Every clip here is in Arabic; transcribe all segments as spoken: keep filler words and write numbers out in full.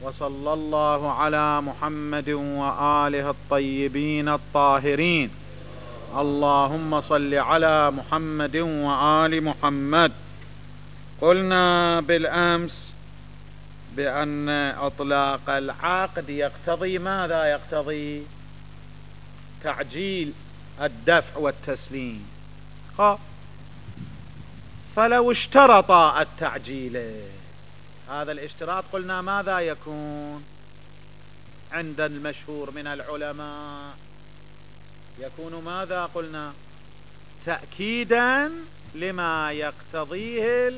وصلى الله على محمد وآله الطيبين الطاهرين. اللهم صل على محمد وآل محمد. قلنا بالأمس بأن إطلاق العقد يقتضي ماذا؟ يقتضي تعجيل الدفع والتسليم. فلو اشترط التعجيل، هذا الاشتراط قلنا ماذا يكون عند المشهور من العلماء؟ يكون ماذا قلنا؟ تأكيدا لما يقتضيه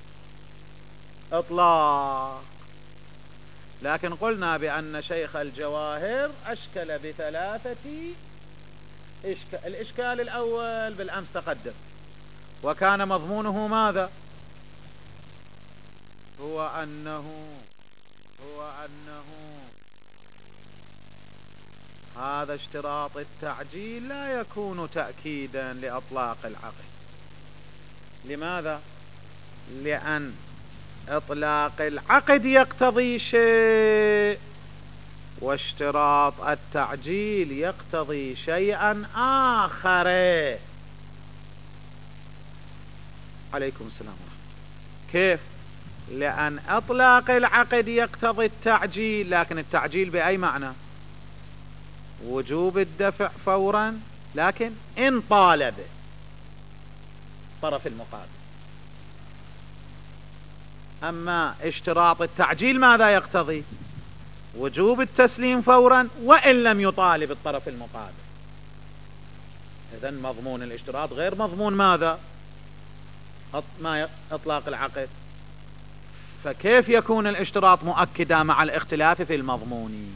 الإطلاق. لكن قلنا بأن شيخ الجواهر أشكل بثلاثة إشكال. الإشكال الأول بالأمس تقدم، وكان مضمونه ماذا؟ هو أنه هو أنه هذا اشتراط التعجيل لا يكون تأكيدا لإطلاق العقد. لماذا؟ لأن إطلاق العقد يقتضي شيء، واشتراط التعجيل يقتضي شيئا آخر. عليكم السلام ورحمة الله. كيف؟ لأن إطلاق العقد يقتضي التعجيل، لكن التعجيل بأي معنى؟ وجوب الدفع فورا، لكن إن طالب طرف المقابل. أما اشتراط التعجيل ماذا يقتضي؟ وجوب التسليم فورا وإن لم يطالب الطرف المقابل. إذن مضمون الاشتراط غير مضمون ماذا؟ ما إطلاق العقد. فكيف يكون الاشتراط مؤكدا مع الاختلاف في المضمون؟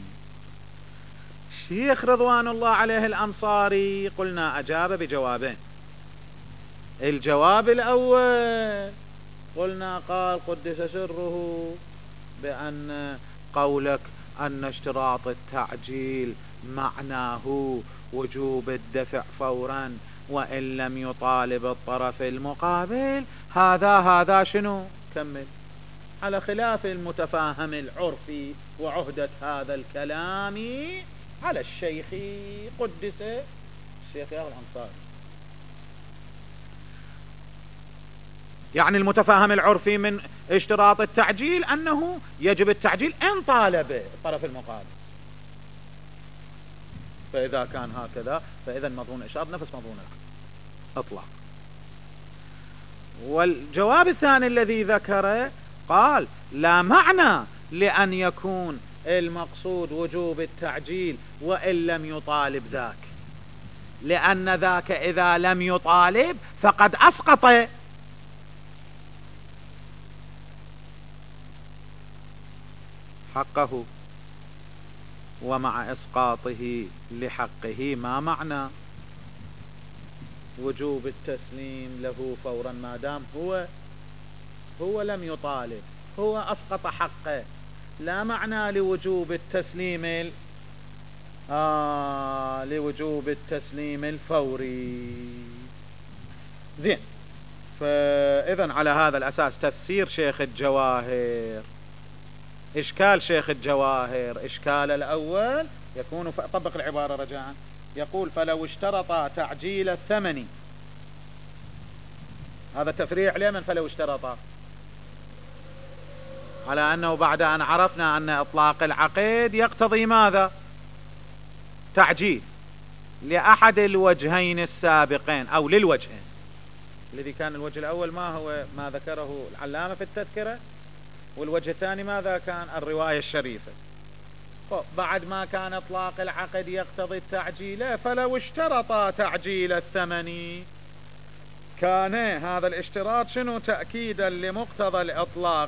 الشيخ رضوان الله عليه الأنصاري قلنا أجاب بجوابين. الجواب الأول قلنا قال قدس سره بأن قولك أن اشتراط التعجيل معناه وجوب الدفع فورا وإن لم يطالب الطرف المقابل، هذا هذا شنو؟ كمل. على خلاف المتفاهم العرفي وعهدة هذا الكلام على الشيخ قدس الشيخ الأنصاري. يعني المتفاهم العرفي من اشتراط التعجيل أنه يجب التعجيل إن طالب الطرف المقابل. فإذا كان هكذا فإذا مضمون الإشارة نفس مضمون العقد إطلاق. والجواب الثاني الذي ذكره قال لا معنى لأن يكون المقصود وجوب التعجيل وإن لم يطالب ذاك، لأن ذاك إذا لم يطالب فقد أسقط حقه، ومع إسقاطه لحقه ما معنى وجوب التسليم له فورا ما دام هو هو لم يطالب، هو أسقط حقه، لا معنى لوجوب التسليم ال... آه لوجوب التسليم الفوري. زين. فإذن على هذا الأساس تفسير شيخ الجواهر، إشكال شيخ الجواهر، إشكال الأول يكون طبق العبارة رجاء. يقول فلو اشترط تعجيل الثمن، هذا تفريع لمن فلو اشترط؟ على أنه بعد أن عرفنا أن إطلاق العقد يقتضي ماذا؟ تعجيل لأحد الوجهين السابقين أو للوجهين. الذي كان الوجه الأول ما هو ما ذكره العلامة في التذكرة، والوجه الثاني ماذا كان؟ الرواية الشريفة. بعد ما كان إطلاق العقد يقتضي التعجيل فلو اشترط تعجيل الثمن كان هذا الاشتراط شنو؟ تأكيدا لمقتضى الإطلاق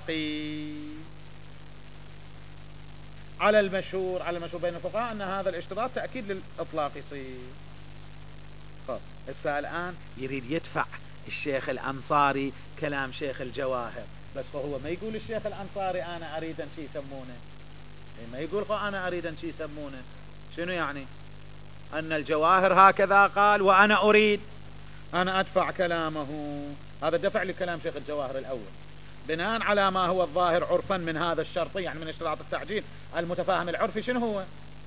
على المشهور على المشهور بين الفقهاء أن هذا الاشتراط تأكيد للإطلاق يصير. طب الآن يريد يدفع الشيخ الأنصاري كلام شيخ الجواهر، بس فهو ما يقول الشيخ الأنصاري أنا أريد أن شي يسمونه، ما يقول أنا أريد أن شي يسمونه. شنو يعني؟ أن الجواهر هكذا قال وأنا أريد أنا أدفع كلامه. هذا دفع لكلام شيخ الجواهر الأول. بناء على ما هو الظاهر عرفا من هذا الشرط، يعني من اشتراط التعجيل المتفاهم العرفي شنو هو؟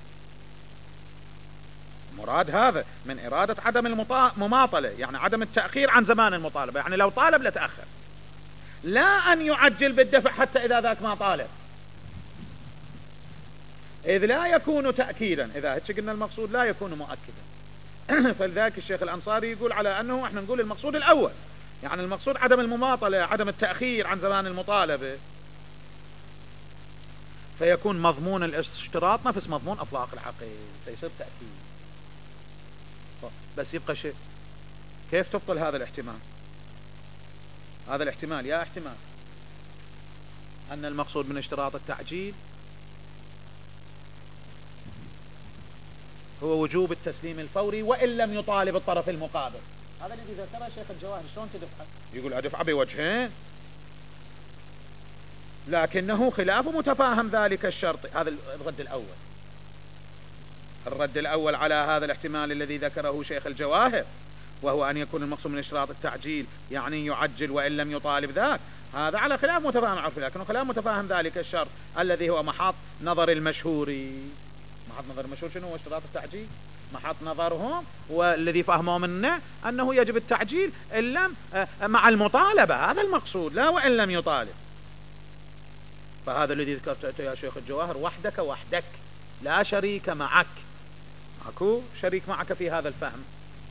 مراد هذا من إرادة عدم المماطلة، يعني عدم التأخير عن زمان المطالبة، يعني لو طالب لتأخر، لا أن يعجل بالدفع حتى إذا ذاك ما طالب، إذ لا يكون تأكيدا. إذا هيك قلنا المقصود لا يكون مؤكدا. فلذلك الشيخ الأنصاري يقول على أنه احنا نقول المقصود الأول، يعني المقصود عدم المماطلة، عدم التأخير عن زمان المطالبة، فيكون مضمون الاشتراط نفس مضمون أطلاق العقيد، فيصير تأكيد. بس يبقى شيء، كيف تبطل هذا الاحتمال؟ هذا الاحتمال يا احتمال أن المقصود من اشتراط التعجيل هو وجوب التسليم الفوري وإن لم يطالب الطرف المقابل. هذا الذي ذكره شيخ الجواهر. شلون تدفعه؟ يقول أدفع بوجهين، لكنه خلاف متفاهم ذلك الشرط. هذا الرد الأول. الرد الأول على هذا الاحتمال الذي ذكره شيخ الجواهر، وهو أن يكون المقصود من اشتراط التعجيل يعني يعجل وإن لم يطالب ذاك، هذا على خلاف متفاهم عرفي، لكنه خلاف متفاهم ذلك الشرط الذي هو محط نظر المشهوري. محط نظر المشهور شنو هو؟ اشتراط التعجيل. محط نظرهم والذي فهموا منه أنه يجب التعجيل إن لم مع المطالبة، هذا المقصود، لا وإن لم يطالب. فهذا الذي ذكرته يا شيخ الجواهر وحدك وحدك، لا شريك معك، ماكو شريك معك في هذا الفهم.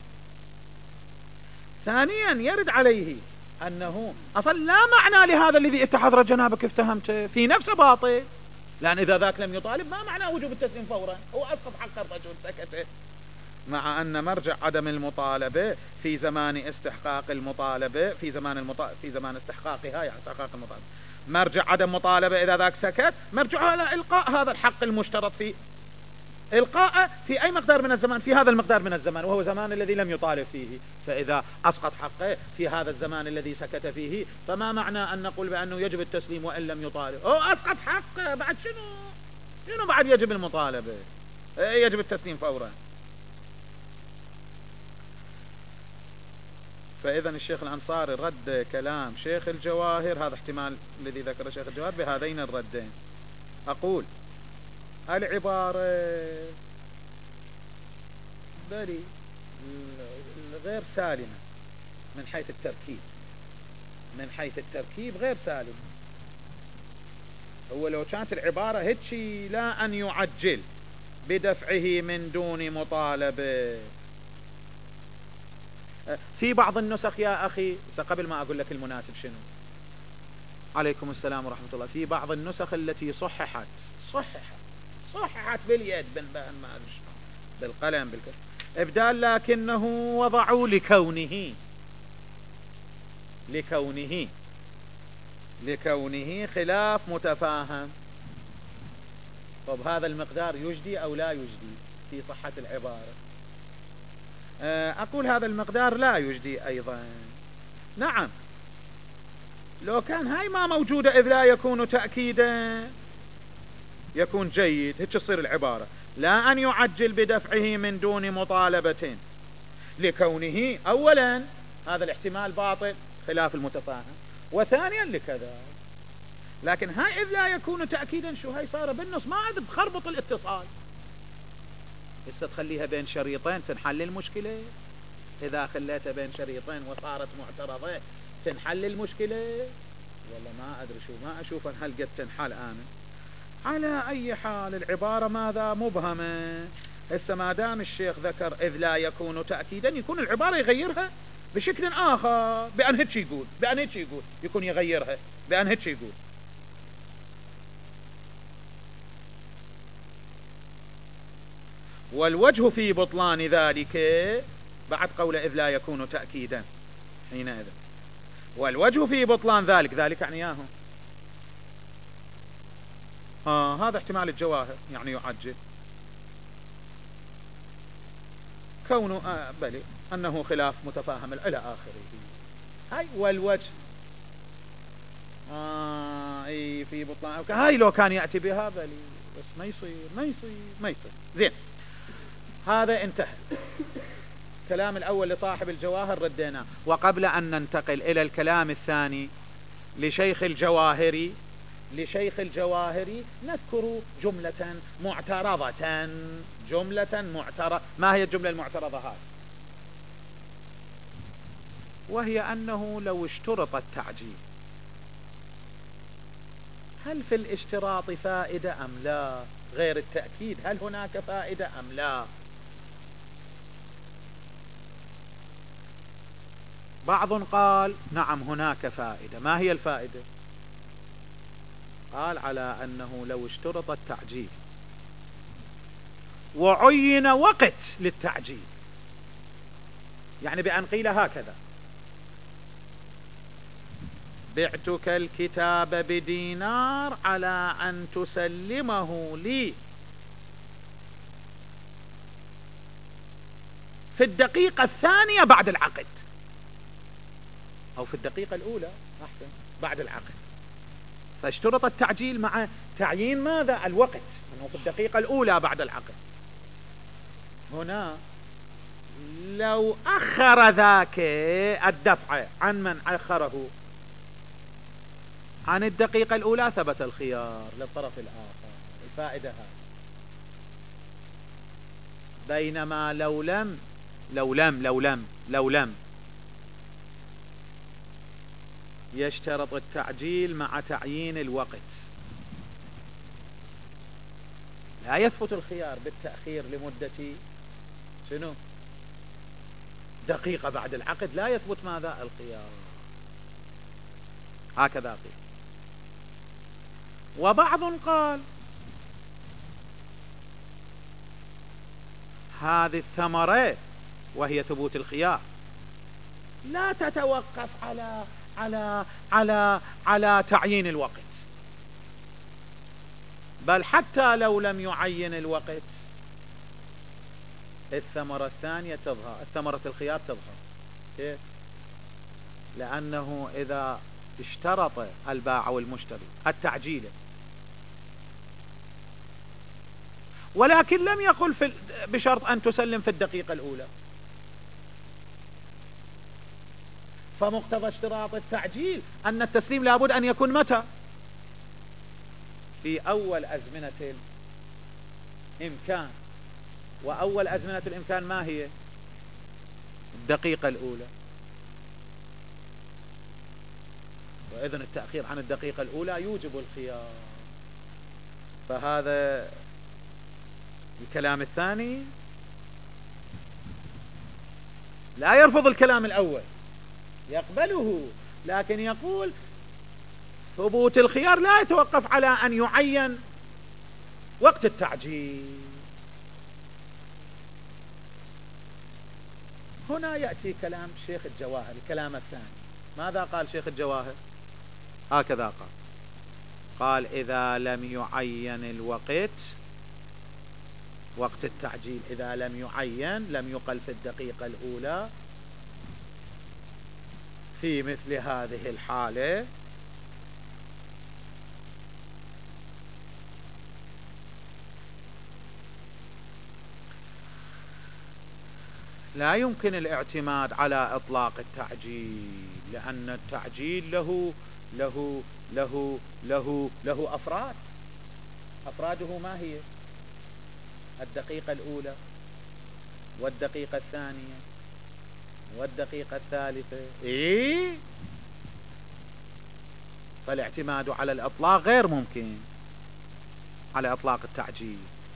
ثانيا يرد عليه أنه أصلا لا معنى لهذا الذي اتحضر جنابك افتهمته في نفسه باطل، لأن إذا ذاك لم يطالب ما معنى وجوب التسليم فورا، هو أسقط حق الرجل سكته. مع أن مرجع عدم المطالبة في زمان استحقاق المطالبة في زمان المطالبة في زمان استحقاقها، يعني استحقاق المطالبة، مرجع عدم مطالبة إذا ذاك سكت مرجع على إلقاء هذا الحق المشترط في إلقاء في أي مقدار من الزمان، في هذا المقدار من الزمان وهو زمان الذي لم يطالب فيه. فإذا أسقط حقه في هذا الزمان الذي سكت فيه، فما معنى أن نقول بأنه يجب التسليم وإن لم يطالب؟ هو أسقط حقه، بعد شنو شنو بعد يجب المطالبة؟ يجب التسليم فورا. فإذا الشيخ الأنصاري رد كلام شيخ الجواهر، هذا احتمال الذي ذكر شيخ الجواهر بهذين الردين. أقول العبارة بلي غير سالمة من حيث التركيب، من حيث التركيب غير سالمة. هو لو كانت العبارة هيك لا أن يعجل بدفعه من دون مطالبة. في بعض النسخ يا أخي، قبل ما أقول لك المناسب شنو، عليكم السلام ورحمة الله، في بعض النسخ التي صححت صححت صححت باليد بالبان ما أدري بالقلم بالكتب إبدال، لكنه وضعوا لكونه لكونه لكونه خلاف متفاهم. طب هذا المقدار يجدي أو لا يجدي في صحة العبارة؟ أقول هذا المقدار لا يجدي أيضا. نعم، لو كان هاي ما موجودة إذ لا يكون تأكيدا يكون جيد. هيك تصير العبارة لا أن يعجل بدفعه من دون مطالبة لكونه أولا هذا الاحتمال باطل خلاف المتفاهم، وثانيا لكذا. لكن هاي إذ لا يكون تأكيدا شو هاي صار بالنص، ما عاد تخربط الاتصال. هسه تخليها بين شريطين تنحل المشكلة. إذا خليتها بين شريطين وصارت معترضة تنحل المشكلة، والله ما أدري شو، ما أشوف أن هل قد تنحل أنا. على أي حال العبارة ماذا مبهمة. هسه ما دام الشيخ ذكر إذ لا يكون تأكيدا، يكون العبارة يغيرها بشكل آخر، بأن هيك يقول بأن هيك يقول يكون يغيرها بأن هيك يقول. والوجه في بطلان ذلك بعد قول إذ لا يكون تأكيدا حينئذ، والوجه في بطلان ذلك، ذلك يعني ياهو آه هذا احتمال الجواهر يعني يعجل كونه آه بلي أنه خلاف متفاهم إلى آخره. هاي والوجه آه اي في بطلان هاي لو كان يأتي بها بلي، بس ما يصير ما يصير ما يصير. زين، هذا انتهى. الكلام الأول لصاحب الجواهر ردينا. وقبل أن ننتقل إلى الكلام الثاني لشيخ الجواهري لشيخ الجواهري نذكر جملة معترضة، جملة معترضة. ما هي الجملة المعترضة هذه؟ وهي أنه لو اشترط التعجيل، هل في الاشتراط فائدة أم لا؟ غير التأكيد، هل هناك فائدة أم لا؟ بعض قال نعم هناك فائدة. ما هي الفائدة؟ قال على أنه لو اشترط التعجيل وعين وقت للتعجيل، يعني بأن قيل هكذا: بعتك الكتاب بدينار على أن تسلمه لي في الدقيقة الثانية بعد العقد، أو في الدقيقة الأولى أحسن بعد العقد. فاشترط التعجيل مع تعيين ماذا؟ الوقت، أنه في الدقيقة الأولى بعد العقد. هنا لو أخر ذاك الدفع عن من أخره عن الدقيقة الأولى ثبت الخيار للطرف الآخر، الفائدة هذه. بينما لو لم لو لم لو لم لو لم يشترط التعجيل مع تعيين الوقت، لا يثبت الخيار بالتأخير لمدة شنو؟ دقيقة بعد العقد، لا يثبت ماذا؟ الخيار. هكذا قيل. وبعض قال هذه الثمرة وهي ثبوت الخيار لا تتوقف على على على على تعيين الوقت، بل حتى لو لم يعين الوقت الثمرة الثانية تظهر، الثمرة الخيار تظهر. كيف؟ لأنه إذا اشترط البائع والمشتري التعجيل ولكن لم يقل في بشرط أن تسلم في الدقيقة الأولى، فمقتضى اشتراط التعجيل أن التسليم لابد أن يكون متى؟ في أول أزمنة الإمكان، وأول أزمنة الإمكان ما هي؟ الدقيقة الأولى. وإذن التأخير عن الدقيقة الأولى يوجب الخيار. فهذا الكلام الثاني لا يرفض الكلام الأول، يقبله، لكن يقول ثبوت الخيار لا يتوقف على أن يعين وقت التعجيل. هنا يأتي كلام شيخ الجواهر، الكلام الثاني. ماذا قال شيخ الجواهر؟ هكذا قال قال إذا لم يعين الوقت، وقت التعجيل إذا لم يعين، لم يقل في الدقيقة الأولى، في مثل هذه الحالة لا يمكن الاعتماد على إطلاق التعجيل، لأن التعجيل له له له له له أفراد. أفراده ما هي؟ الدقيقة الأولى والدقيقة الثانية والدقيقة الثالثة. إيه؟ فالاعتماد على الإطلاق غير ممكن، على إطلاق التعجيل،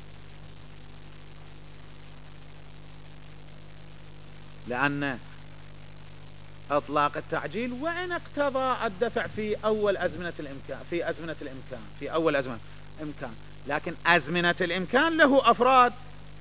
لأن إطلاق التعجيل وإن اقتضى الدفع في أول أزمنة الإمكان، في أزمنة الإمكان في أول أزمنة الإمكان، لكن أزمنة الإمكان له أفراد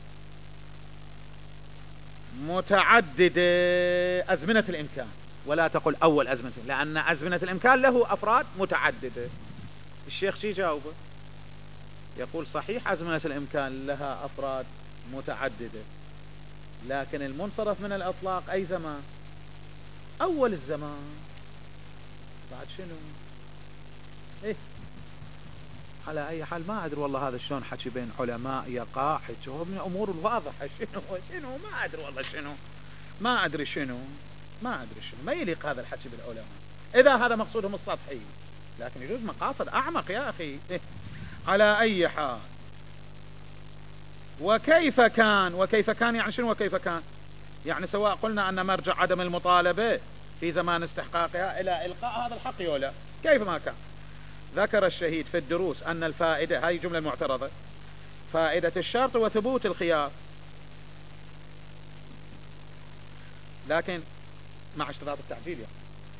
متعددة. أزمنة الإمكان، ولا تقل أول أزمنة، لأن أزمنة الإمكان له أفراد متعددة. الشيخ شي جاوبه؟ يقول صحيح أزمنة الإمكان لها أفراد متعددة، لكن المنصرف من الإطلاق أي زمان؟ أول الزمان. بعد شنو؟ إيه؟ على أي حال ما أدري والله هذا شلون حكي بين علماء يقع، حكي هو من الأمور الواضحة. شنو شنو ما أدري والله شنو، ما أدري شنو ما أدري شنو ما يليق هذا الحكي بالعلماء. إذا هذا مقصودهم السطحي، لكن يجوز مقاصد أعمق يا أخي. على أي حال، وكيف كان؟ وكيف كان يعني شنو وكيف كان؟ يعني سواء قلنا أن مرجع عدم المطالبة في زمان استحقاقها إلى إلقاء هذا الحق ولا كيف ما كان. ذكر الشهيد في الدروس أن الفائدة، هاي جملة معترضة، فائدة الشرط وثبوت الخيار، لكن مع اشتراط التعجيل يعني.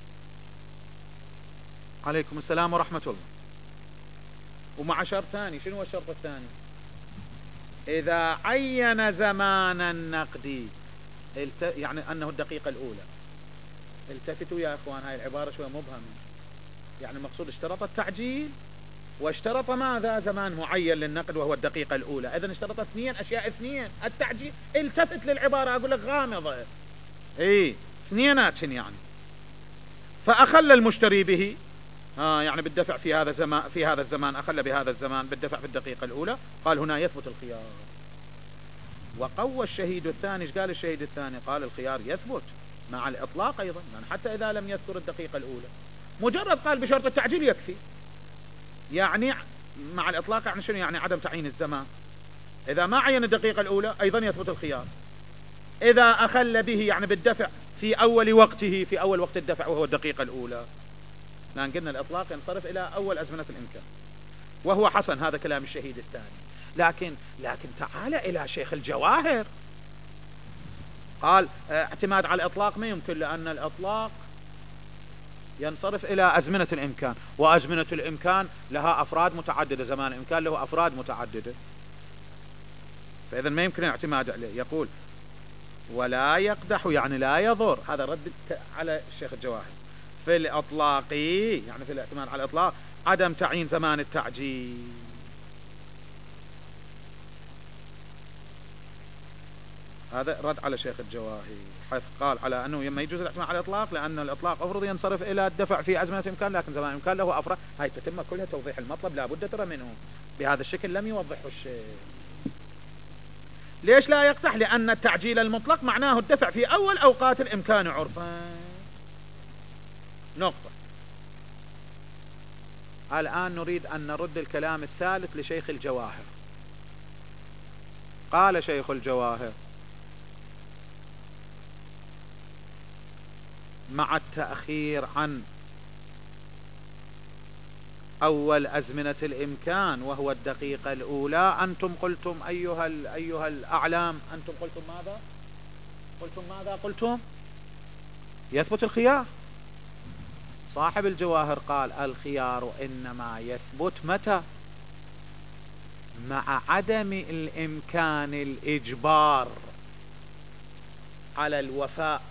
عليكم السلام ورحمة الله. ومع شرط ثاني، شنو هو الشرط الثاني؟ إذا عين زمان النقد الت... يعني أنه الدقيقة الأولى. التفتوا يا أخوان، هاي العبارة شوية مبهمة. يعني المقصود اشترط التعجيل واشترط ماذا؟ زمان معين للنقد وهو الدقيقة الأولى. إذن اشترط اثنين أشياء، اثنين التعجيل. التفت للعبارة، أقول لك غامضة، إيه اثنينات يعني. فأخل المشتري به، آه يعني بالدفع في هذا الزمان، في هذا الزمان أخل بهذا الزمان بالدفع في الدقيقة الأولى، قال هنا يثبت الخيار. وقوى الشهيد الثاني، قال الشهيد الثاني قال الخيار يثبت مع الإطلاق أيضا، يعني حتى إذا لم يذكر الدقيقة الأولى، مجرد قال بشرط التعجيل يكفي. يعني مع الإطلاق يعني شنو؟ يعني عدم تعيين الزمان. إذا ما عين الدقيقة الأولى أيضا يثبت الخيار. إذا أخل به يعني بالدفع في أول وقته، في أول وقت الدفع وهو الدقيقة الأولى، لأن قلنا الإطلاق ينصرف إلى أول أزمنة الإمكان، وهو حسن هذا كلام الشهيد الثاني. لكن لكن تعال إلى شيخ الجواهر، قال اعتماد على الإطلاق ما يمكن، لأن الإطلاق ينصرف إلى أزمنة الإمكان، وأزمنة الإمكان لها أفراد متعددة، زمان الإمكان له أفراد متعددة، فإذا ما يمكن الاعتماد عليه. يقول ولا يقدح يعني لا يضر، هذا رد على الشيخ الجواهر. في الإطلاق يعني في الاعتماد على الإطلاق عدم تعيين زمان التعجيل. هذا رد على شيخ الجواهي، حيث قال على أنه ما يجوز الاعتماد على الإطلاق، لأن الإطلاق أفرض ينصرف إلى الدفع في أزمنة إمكان، لكن زمان الإمكان له أفراد. هاي تتم كلها توضيح المطلب، لا بد ترى منه. بهذا الشكل لم يوضحه الشيء. ليش لا يقتح؟ لأن التعجيل المطلق معناه الدفع في أول أوقات الإمكان عرفا. نقطة. الآن نريد أن نرد الكلام الثالث لشيخ الجواهر. قال شيخ الجواهر مع التأخير عن أول أزمنة الإمكان وهو الدقيقة الأولى، أنتم قلتم أيها, أيها الأعلام، أنتم قلتم ماذا؟ قلتم ماذا قلتم؟ يثبت الخيار. صاحب الجواهر قال الخيار إنما يثبت متى؟ مع عدم الإمكان الإجبار على الوفاء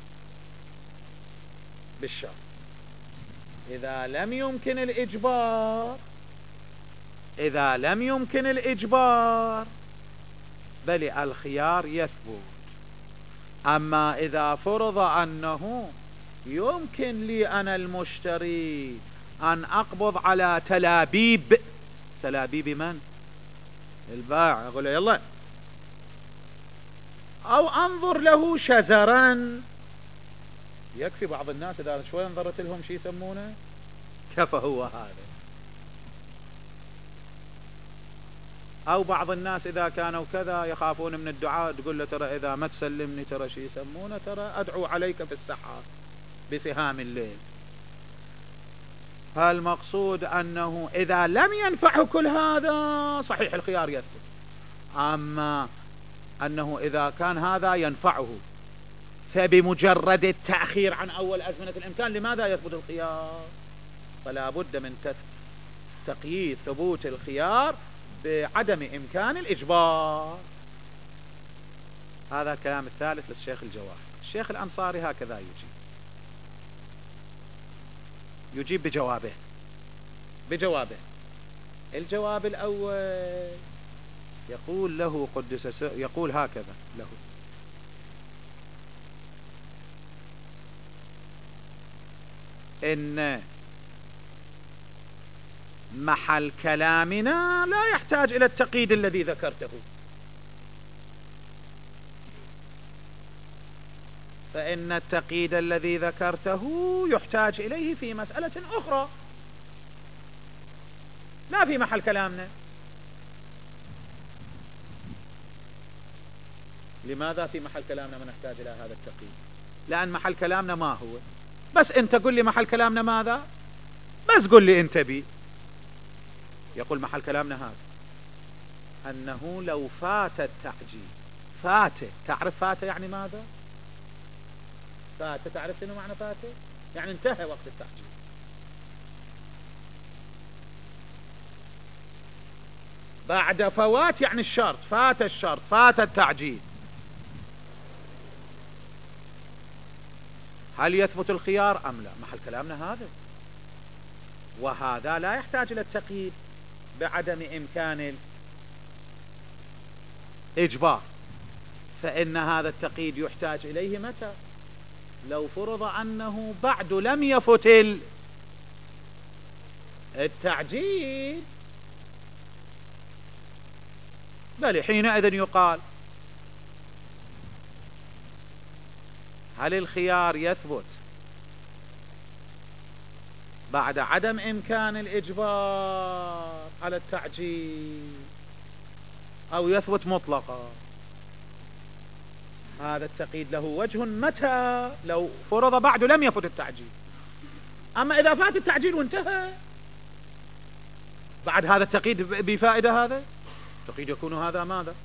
بالشرط. إذا لم يمكن الإجبار، إذا لم يمكن الإجبار بل الخيار يثبت. أما إذا فرض أنه يمكن لي أنا المشتري أن أقبض على تلابيب، تلابيب من؟ البائع، أقول له يلا، أو أنظر له شزرا، يكفي بعض الناس إذا شوي انظرت لهم شي يسمونه كفى هو هذا. أو بعض الناس إذا كانوا كذا يخافون من الدعاء، تقول له ترى إذا ما تسلمني ترى شي يسمونه، ترى أدعو عليك في السحر بسهام الليل. فالمقصود أنه إذا لم ينفعه كل هذا صحيح الخيار يثبت. أما أنه إذا كان هذا ينفعه، فبمجرد التأخير عن أول أزمنة الإمكان لماذا يثبت الخيار؟ فلا بد من تقييد ثبوت الخيار بعدم إمكان الإجبار. هذا كلام الثالث للشيخ الجواهر. الشيخ الأنصاري هكذا يجيب، يجيب بجوابه بجوابه الجواب الأول يقول له قدس، يقول هكذا له: إن محل كلامنا لا يحتاج إلى التقييد الذي ذكرته، فإن التقييد الذي ذكرته يحتاج إليه في مسألة أخرى لا في محل كلامنا. لماذا في محل كلامنا ما نحتاج إلى هذا التقييد؟ لأن محل كلامنا ما هو، بس أنت قل لي محل كلامنا ماذا، بس قل لي أنت بي. يقول محل كلامنا هذا أنه لو فات التعجيل، فاته، تعرف فاته يعني ماذا؟ فاته تعرف شنو معنى فاته؟ يعني انتهى وقت التعجيل. بعد فوات يعني الشرط، فات الشرط، فات التعجيل. هل يثبت الخيار أم لا؟ محل كلامنا هذا، وهذا لا يحتاج إلى التقييد بعدم إمكان الإجبار، فإن هذا التقييد يحتاج إليه متى؟ لو فرض أنه بعد لم يفت التعجيل، بل حينئذ يقال هل الخيار يثبت بعد عدم إمكان الإجبار على التعجيل أو يثبت مطلقا؟ هذا التقييد له وجه متى؟ لو فرض بعد لم يفت التعجيل. أما إذا فات التعجيل وانتهى بعد هذا التقييد بفائدة، هذا التقييد يكون هذا ماذا؟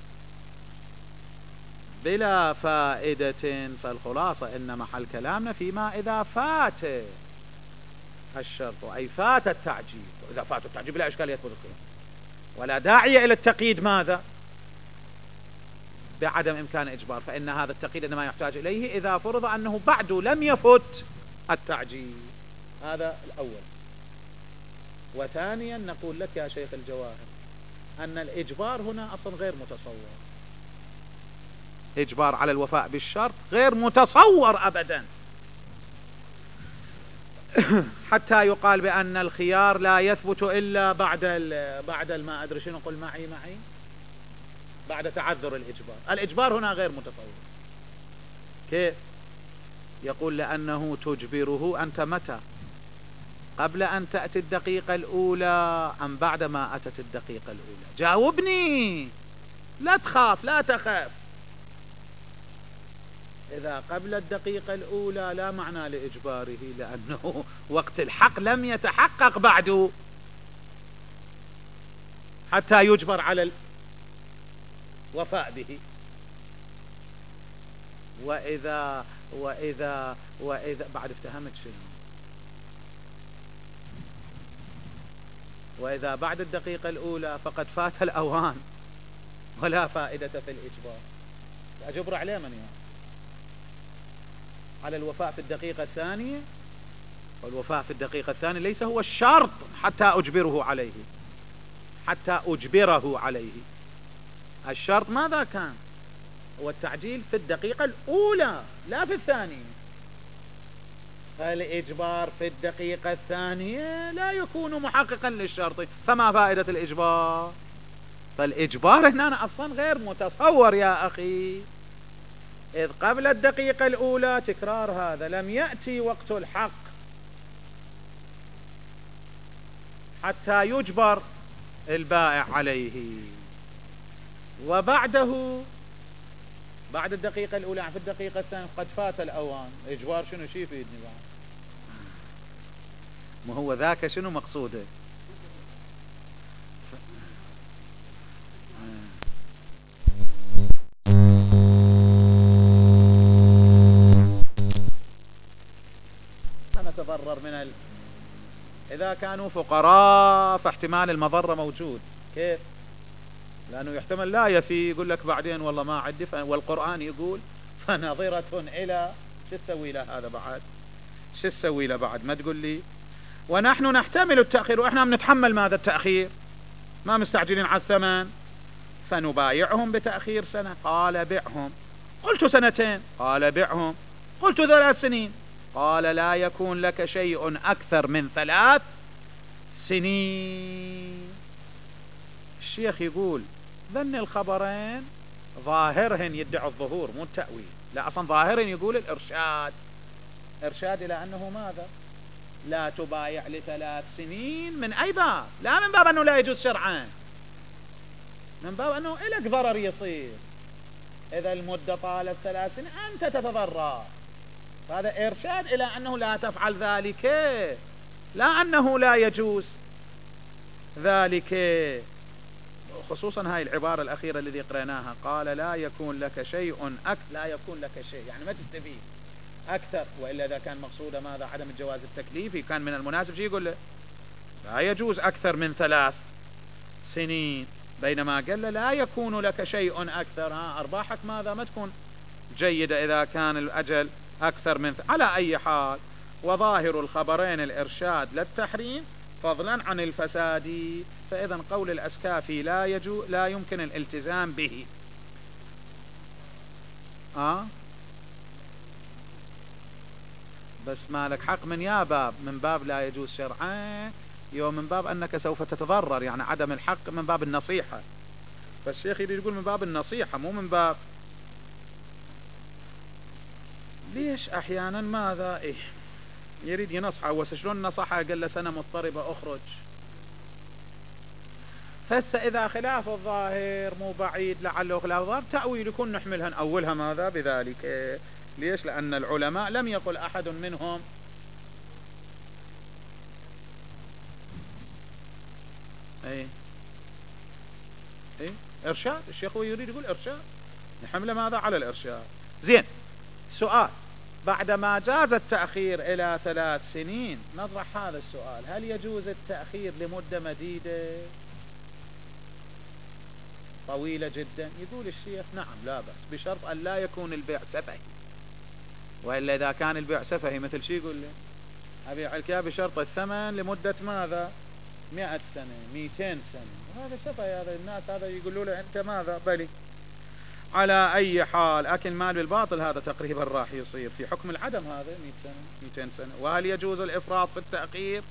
بلا فائدة. فالخلاصة إن محل كلامنا فيما إذا فات الشرط أي فات التعجيل. إذا فات التعجيل بلا إشكال يثبت الخيار، ولا داعي إلى التقييد ماذا؟ بعدم إمكان إجبار، فإن هذا التقييد إنما يحتاج إليه إذا فرض أنه بعد لم يفت التعجيل. هذا الأول. وثانيا نقول لك يا شيخ الجواهر أن الإجبار هنا أصلا غير متصور، إجبار على الوفاء بالشرط غير متصور أبدا، حتى يقال بأن الخيار لا يثبت إلا بعد بعد ما أدري شنو، قل معي معي بعد تعذر الإجبار. الإجبار هنا غير متصور. كيف؟ يقول لأنه تجبره أنت متى؟ قبل أن تأتي الدقيقة الأولى أم بعد ما أتت الدقيقة الأولى؟ جاوبني، لا تخاف لا تخاف. إذا قبل الدقيقة الأولى لا معنى لإجباره، لأنه وقت الحق لم يتحقق بعد حتى يجبر على الوفاء به. وإذا وإذا وإذا بعد افتهمت شنو؟ وإذا بعد الدقيقة الأولى فقد فات الأوان ولا فائدة في الإجبار. أجبر عليه من يعني؟ على الوفاء في الدقيقة الثانية، والوفاء في الدقيقة الثانية ليس هو الشرط حتى أجبره عليه، حتى أجبره عليه. الشرط ماذا كان؟ هو التعجيل في الدقيقة الأولى لا في الثانية. فالإجبار في الدقيقة الثانية لا يكون محققا للشرط، فما فائدة الإجبار؟ فالإجبار هنا أصلا غير متصور يا أخي، إذ قبل الدقيقة الأولى تكرار هذا لم يأتي وقت الحق حتى يجبر البائع عليه، وبعده بعد الدقيقة الأولى في الدقيقة الثانية قد فات الأوان. إجبار شنو شي في إذن بعد؟ ما هو ذاك شنو مقصوده؟ نتضرر من ال... إذا كانوا فقراء فاحتمال المضرة موجود. كيف؟ لأنه يحتمل لا يفي، يقول لك بعدين والله ما عندي، والقرآن يقول فنظرة إلى، شو تسوي له هذا بعد؟ شو تسوي له بعد؟ ما تقول لي ونحن نحتمل التأخير، وإحنا بنتحمل ماذا التأخير، ما مستعجلين على الثمن، فنبايعهم بتأخير سنة. قال بعهم. قلت سنتين. قال بعهم. قلت ثلاث سنين. قال لا يكون لك شيء أكثر من ثلاث سنين. الشيخ يقول ذن الخبرين ظاهرهن يدعي الظهور مو التأويل. لا أصلا ظاهرا يقول الإرشاد، إرشاد إلى أنه ماذا؟ لا تبايع لثلاث سنين. من أي باب؟ لا من باب أنه لا يجوز شرعا، من باب أنه إلك ضرر يصير إذا المدة طالت ثلاث سنين أنت تتضرر. هذا إرشاد إلى أنه لا تفعل ذلك، لا أنه لا يجوز ذلك. خصوصا هاي العبارة الأخيرة الذي قرأناها، قال لا يكون لك شيء أك لا يكون لك شيء، يعني ما تستفيد أكثر. وإلا إذا كان مقصوده ماذا؟ عدم الجواز التكليفي، كان من المناسب شيء يقول له لا يجوز أكثر من ثلاث سنين، بينما قال له لا يكون لك شيء أكثر. ها أرباحك ماذا؟ ما تكون جيدة إذا كان الأجل أكثر من ث... على أي حال، وظاهر الخبرين الإرشاد للتحريم فضلا عن الفساد، فإذا قول الأسكافي لا يجو لا يمكن الالتزام به. آه بس مالك حق من يا باب، من باب لا يجوز شرعا، يوم من باب أنك سوف تتضرر، يعني عدم الحق من باب النصيحة. فالشيخ يريد يقول من باب النصيحة مو من باب. ليش أحيانا ماذا إيه يريد ينصحه، وشلون نصحه؟ قال له سنة مضطربة أخرج. فهسه إذا خلاف الظاهر مو بعيد لعله خلاف الظاهر تأويل يكون نحملها نأولها ماذا بذلك. إيه؟ ليش؟ لأن العلماء لم يقل أحد منهم ايه ايه ارشاد. الشيخ هو يريد يقول ارشاد، نحمله ماذا على الارشاد. زين، سؤال، بعدما جاز التأخير الى ثلاث سنين نطرح هذا السؤال، هل يجوز التأخير لمدة مديدة طويلة جدا؟ يقول الشيخ نعم لا بأس، بشرط ان لا يكون البيع سفهي. وإلا إذا كان البيع سفهي مثل شي يقول له أبيع لك بشرط الثمن لمدة ماذا؟ مئة سنة، مئتين سنة، هذا سفهي. هذا الناس هذا يقولوا له أنت ماذا؟ بلي. على أي حال أكل مال بالباطل هذا تقريبا راح يصير في حكم العدم، هذا مئة سنة مئتين سنة. وهل يجوز الإفراط في التأخير؟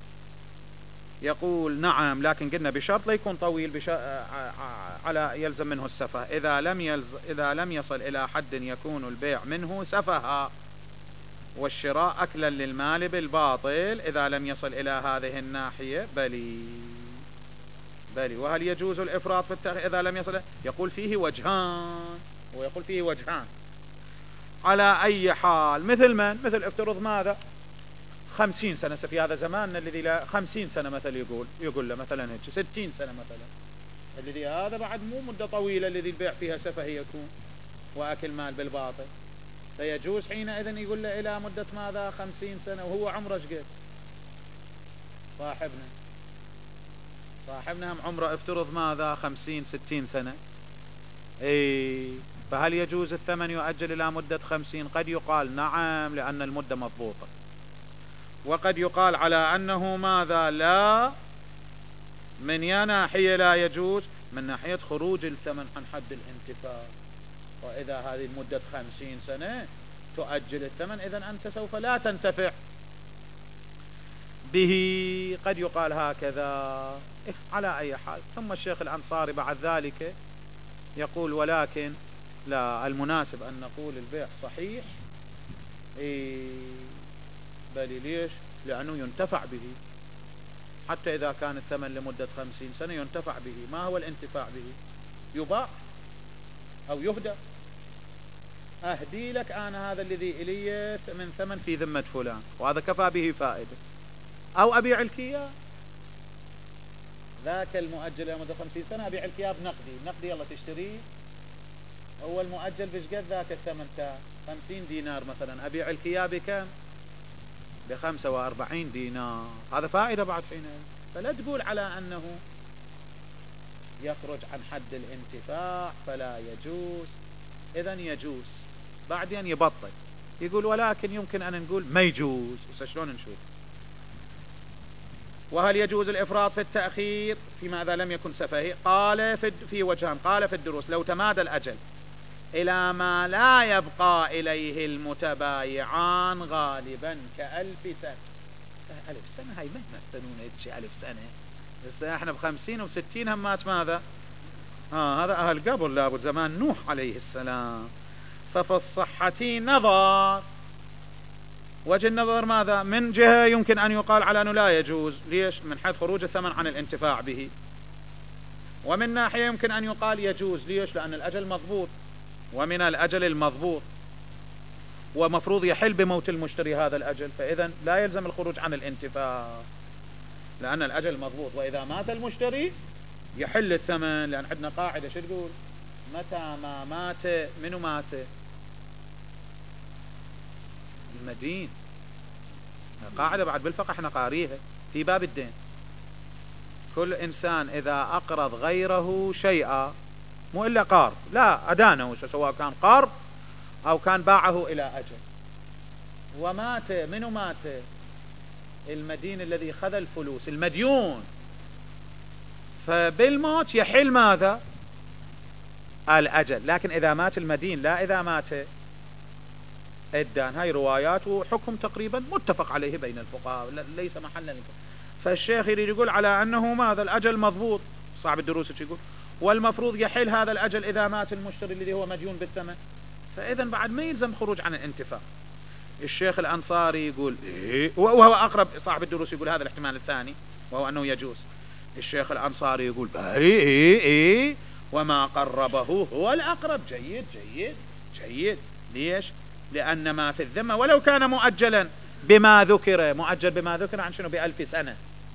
يقول نعم، لكن قلنا بشرط لا يكون طويل، بش... على يلزم منه السفه. إذا لم يلز... إذا لم يصل إلى حد يكون البيع منه سفها، والشراء أكلا للمال بالباطل إذا لم يصل إلى هذه الناحية بلي بلي. وهل يجوز الإفراط في التأخير إذا لم يصل؟ يقول فيه وجهان، ويقول فيه وجهان. على أي حال مثل من؟ مثل افترض ماذا؟ خمسين سنة في هذا زماننا الذي لا خمسين سنة مثل يقول يقول له مثلا هيك ستين سنة مثلا، الذي هذا بعد مو مدة طويلة الذي البيع فيها سفه يكون وأكل مال بالباطل، فيجوز حينئذ يقول له إلى مدة ماذا؟ خمسين سنة. وهو عمره ايش قد؟ صاحبنا صاحبنا هم عمره افترض ماذا؟ خمسين ستين سنة. اي فهل يجوز الثمن يؤجل إلى مدة خمسين؟ قد يقال نعم لأن المدة مضبوطة، وقد يقال على أنه ماذا؟ لا، من يا ناحية لا يجوز، من ناحية خروج الثمن عن حد الانتفاع. وإذا هذه المدة خمسين سنة تؤجل الثمن، إذن أنت سوف لا تنتفع به. قد يقال هكذا. على أي حال، ثم الشيخ الأنصاري بعد ذلك يقول ولكن لا، المناسب أن نقول البيع صحيح. إيه بل ليش؟ لأنه ينتفع به، حتى إذا كان الثمن لمدة خمسين سنة ينتفع به. ما هو الانتفاع به؟ يباع أو يهدى. أهدي لك أنا هذا الذي إلي من ثمن في ذمة فلان، وهذا كفى به فائدة. أو أبيع الكياب، ذاك المؤجل لمدة خمسين سنة أبيع الكياب نقدي، نقدي يلا تشتريه. هو المؤجل بش قد ذاك الثمن تاع خمسين دينار مثلا، أبيع الكياب بكم؟ بخمسة وأربعين دينار. هذا فائدة بعد حين. فلا تقول على أنه يخرج عن حد الانتفاع فلا يجوز. إذن يجوز، بعدين يبطل يقول ولكن يمكن أن نقول ما يجوز. شلون نشوف؟ وهل يجوز الإفراط في التأخير فيما إذا لم يكن سفهي؟ قال في, في وجهان. قال في الدروس لو تمادى الأجل إلى ما لا يبقى إليه المتبايعان غالبا كألف سنة. ألف سنة هاي مهما سنون هيك ألف سنة، بس احنا بخمسين وستين همات ماذا؟ ها هذا أهل قبل لابد زمان نوح عليه السلام. ففي الصحة نظر. وجه النظر ماذا؟ من جهة يمكن أن يقال على أنه لا يجوز، ليش؟ من حيث خروج الثمن عن الانتفاع به. ومن ناحية يمكن أن يقال يجوز، ليش؟ لأن الأجل مضبوط، ومن الأجل المضبوط ومفروض يحل بموت المشتري هذا الأجل، فإذا لا يلزم الخروج عن الانتفاع لأن الأجل مضبوط. وإذا مات المشتري يحل الثمن، لأن عندنا قاعدة شو تقول؟ متى ما مات منو مات؟ المدين. قاعدة بعد بالفقه احنا قاريها في باب الدين. كل إنسان إذا أقرض غيره شيئا، مو إلا قارض، لا أدانه، سواء كان قرض أو كان باعه إلى أجل، ومات، منو مات؟ المدين الذي خذ الفلوس، المديون. فبالموت يحل ماذا؟ الأجل. لكن إذا مات المدين لا إذا مات الدان. هاي روايات وحكم تقريبا متفق عليه بين الفقهاء، ليس محلا للفقه. فالشيخ يريد يقول على أنه ماذا؟ الأجل مضبوط. صاحب الدروس يقول والمفروض يحل هذا الأجل إذا مات المشتري الذي هو مديون بالثمن، فإذا بعد ما يلزم خروج عن الانتفاع. الشيخ الأنصاري يقول إيه، وهو أقرب، صاحب الدروس يقول هذا الاحتمال الثاني وهو أنه يجوز. الشيخ الأنصاري يقول بري إيه إيه وما قربه هو الأقرب. جيد جيد جيد. ليش؟ لأن ما في الذمة ولو كان مؤجلا بما ذكر، مؤجل بما ذكر عن شنو؟ بألف سنة.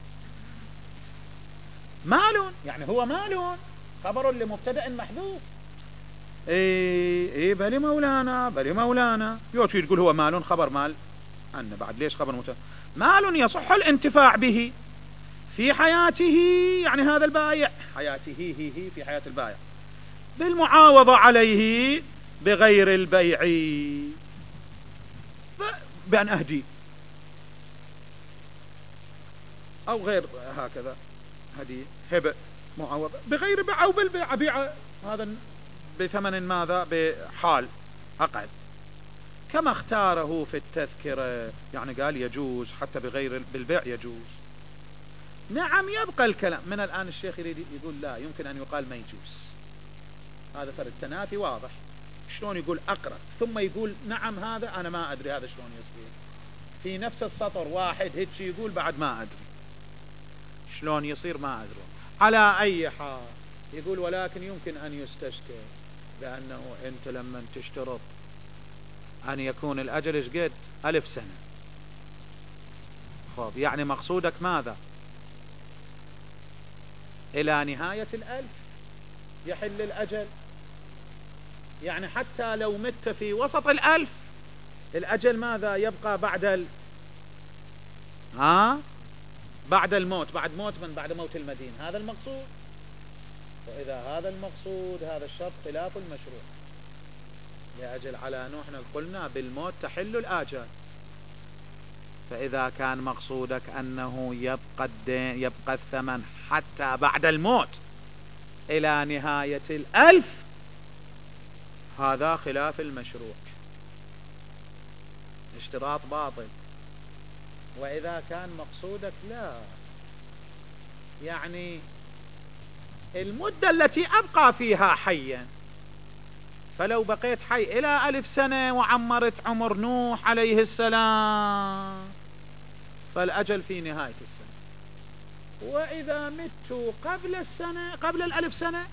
مال، يعني هو مال، خبر لمبتدأ محذوف. ايه ايه بلي مولانا بلي مولانا يوتي تقول هو مال، خبر مال أن بعد ليش خبر مت... مال يصح الانتفاع به في حياته، يعني هذا البائع حياته هي هي في حياة البائع، بالمعاوضة عليه بغير البيع، بأن أهدي أو غير هكذا، هدي هبة معاوضة بغير بيع أو بالبيع، بيع هذا بثمن ماذا؟ بحال أقعد، كما اختاره في التذكرة، يعني قال يجوز حتى بغير بالبيع يجوز. نعم يبقى الكلام. من الآن الشيخ يريد يقول لا، يمكن أن يقال ما يجوز. هذا فرق التنافي واضح. شلون يقول أقرب ثم يقول نعم هذا أنا ما أدري هذا شلون يصير في نفس السطر واحد هيك يقول بعد ما أدري شلون يصير، ما أدري. على أي حال يقول ولكن يمكن أن يستشكل، لأنه أنت لما تشترط أن يكون الأجل إيش قد؟ ألف سنة، خب يعني مقصودك ماذا؟ إلى نهاية الألف يحل الأجل، يعني حتى لو مت في وسط الألف الأجل ماذا يبقى بعد ال... ها بعد الموت، بعد موت من بعد موت المدين، هذا المقصود. وإذا هذا المقصود هذا الشرط خلاف المشروع، لأجل على أنه احنا قلنا بالموت تحل الآجال. فإذا كان مقصودك أنه يبقى الدين يبقى الثمن حتى بعد الموت إلى نهاية الألف، هذا خلاف المشروع، اشتراط باطل. وإذا كان مقصودك لا، يعني المدة التي أبقى فيها حيا، فلو بقيت حي إلى ألف سنة وعمرت عمر نوح عليه السلام فالأجل في نهاية السنة. وإذا مت قبل السنة قبل الألف سنة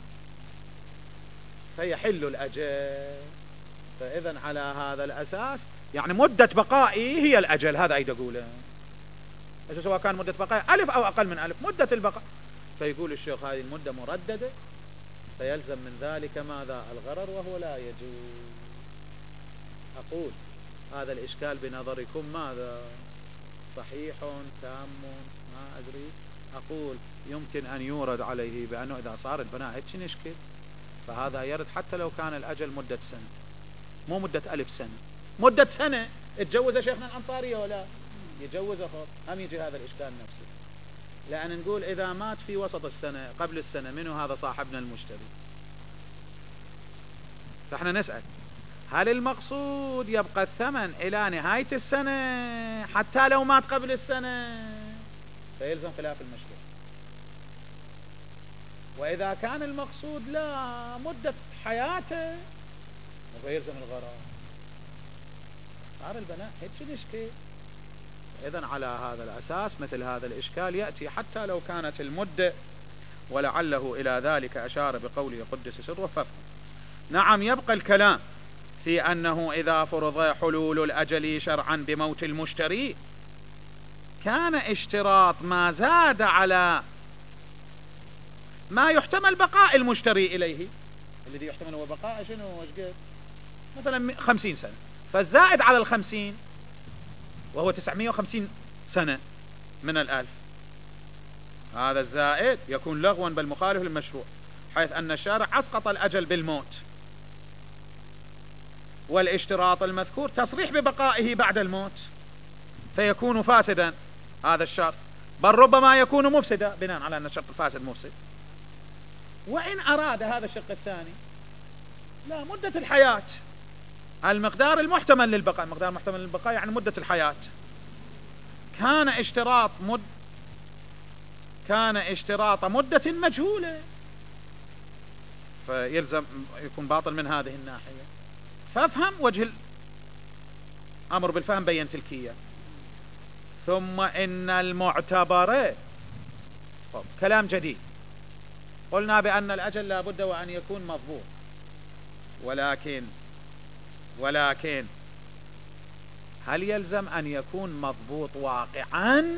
فيحل الأجل. فإذا على هذا الأساس يعني مدة بقائي هي الأجل، هذا أيد أقوله، سواء كان مدة بقائي ألف أو أقل من ألف مدة البقاء. فيقول الشيخ هذه المدة مرددة، فيلزم من ذلك ماذا؟ الغرر، وهو لا يجوز. أقول هذا الإشكال بنظركم ماذا؟ صحيح تام ما أدري. أقول يمكن أن يورد عليه بأنه إذا صار البناء هيك نشكل، فهذا يرد حتى لو كان الأجل مدة سنة، مو مدة ألف سنة، مدة سنة. اتجوز شيخنا الأنصاري ولا يجوز أخر؟ هم يجي هذا الإشكال نفسه، لأن نقول إذا مات في وسط السنة قبل السنة منو هذا؟ صاحبنا المشتري. فإحنا نسأل هل المقصود يبقى الثمن إلى نهاية السنة حتى لو مات قبل السنة؟ فيلزم خلاف المشروع. وإذا كان المقصود لا، مدة حياته ويلزم الغرر. صار البناء هيك الإشكال. إذن على هذا الأساس مثل هذا الإشكال يأتي حتى لو كانت المدة، ولعله إلى ذلك أشار بقوله قدس سره فافهم. نعم، يبقى الكلام في أنه إذا فرض حلول الأجل شرعا بموت المشتري كان اشتراط ما زاد على ما يحتمل بقاء المشتري إليه. الذي يحتمل هو بقاء شنو وشقد مثلا خمسين سنة، فالزائد على الخمسين وهو تسعمائة وخمسين سنة من الألف، هذا الزائد يكون لغوا بل مخالف للمشروع، حيث أن الشارع أسقط الأجل بالموت، والاشتراط المذكور تصريح ببقائه بعد الموت، فيكون فاسدا هذا الشرط، بل ربما يكون مفسدا بناء على أن الشرط الفاسد مفسد. وإن أراد هذا الشق الثاني لا، مدة الحياة المقدار المحتمل للبقاء، المقدار المحتمل للبقاء يعني مدة الحياة، كان اشتراط مد كان اشتراط مدة مجهولة، فيلزم يكون باطل من هذه الناحية. فافهم وجه الأمر بالفهم بينت الكية. ثم إن المعتبر كلام جديد، قلنا بأن الأجل لا بد وأن يكون مضبوط، ولكن ولكن هل يلزم أن يكون مضبوط واقعا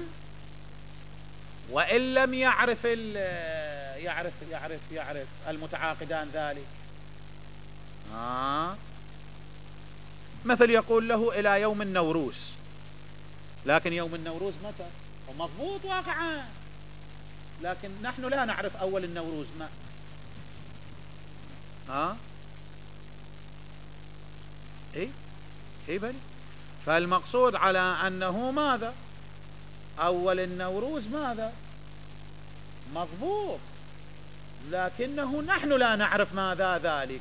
وإن لم يعرف يعرف يعرف يعرف المتعاقدان ذلك؟ آه. مثل يقول له إلى يوم النوروز، لكن يوم النوروز متى؟ ومضبوط واقعا، لكن نحن لا نعرف أول النوروز ما آه إيه إيه بل فالمقصود على أنه ماذا؟ أول النوروز ماذا؟ مضبوط، لكنه نحن لا نعرف ماذا ذلك.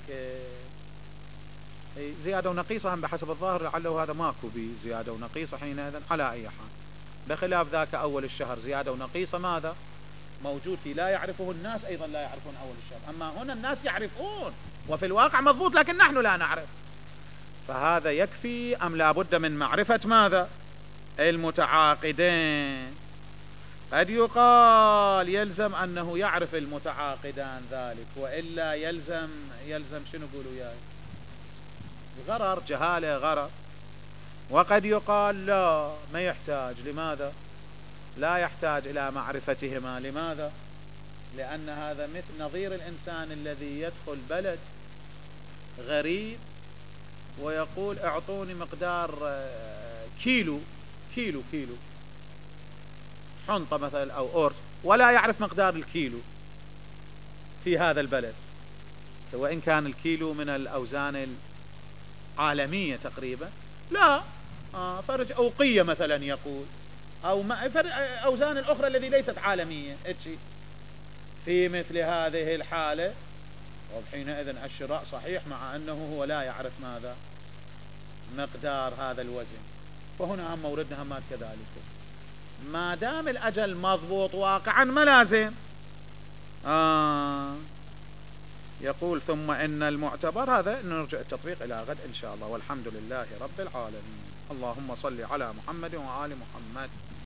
إيه؟ زيادة ونقيصة بحسب الظاهر لعله هذا ماكو بزيادة ونقيصة حينئذ على أي حال، بخلاف ذاك أول الشهر زيادة ونقيصة ماذا؟ موجود فيه، لا يعرفه الناس، أيضا لا يعرفون أول الشهر، أما هنا الناس يعرفون وفي الواقع مضبوط لكن نحن لا نعرف، فهذا يكفي أم لا بد من معرفة ماذا؟ المتعاقدين. قد يقال يلزم أنه يعرف المتعاقدان ذلك، وإلا يلزم يلزم شنو قولوا ياي؟ غرر، جهالة غرر. وقد يقال لا، ما يحتاج. لماذا؟ لا يحتاج إلى معرفتهما. لماذا؟ لأن هذا مثل نظير الإنسان الذي يدخل بلد غريب ويقول اعطوني مقدار كيلو كيلو كيلو حنطة مثلا أو أورت، ولا يعرف مقدار الكيلو في هذا البلد، وإن كان الكيلو من الأوزان العالمية تقريبا، لا آه فرج أوقية مثلا يقول، أو أوزان الأخرى التي ليست عالمية. في مثل هذه الحالة وحينئذ الشراء صحيح، مع أنه هو لا يعرف ماذا؟ مقدار هذا الوزن. وهنا هم موردنا هم كذلك، ما دام الأجل مضبوط واقعا ما لازم. آه يقول ثم إن المعتبر هذا، نرجع التطبيق إلى غد إن شاء الله، والحمد لله رب العالمين. اللهم صل على محمد وآل محمد.